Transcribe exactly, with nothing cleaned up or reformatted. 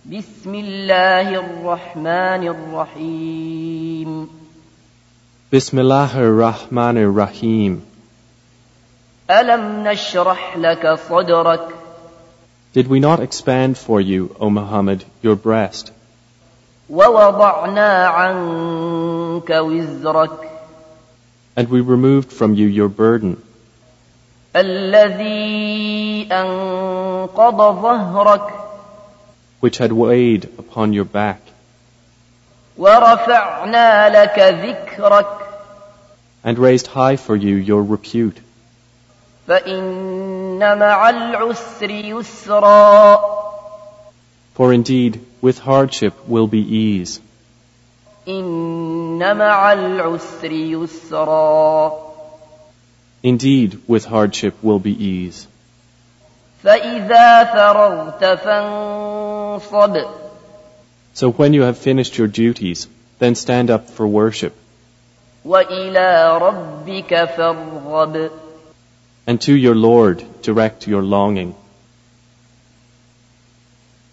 بسم الله الرحمن الرحيم Bismillahir Rahmanir Rahim. ألم نشرح لك صدرك Did we not expand for you, O Muhammad, your breast, ووضعنا عنك وزرك and we removed from you your burden, الذي أنقض ظهرك which had weighed upon your back, ورفعنا لك ذكرك and raised high for you your repute? فإن مع العسر يسرا For indeed, with hardship will be ease. إن مع العسر يسرا Indeed, with hardship will be ease. فإذا فرغت فانصب So when you have finished your duties, then stand up for worship, وإلى ربك فارغب and to your Lord direct your longing.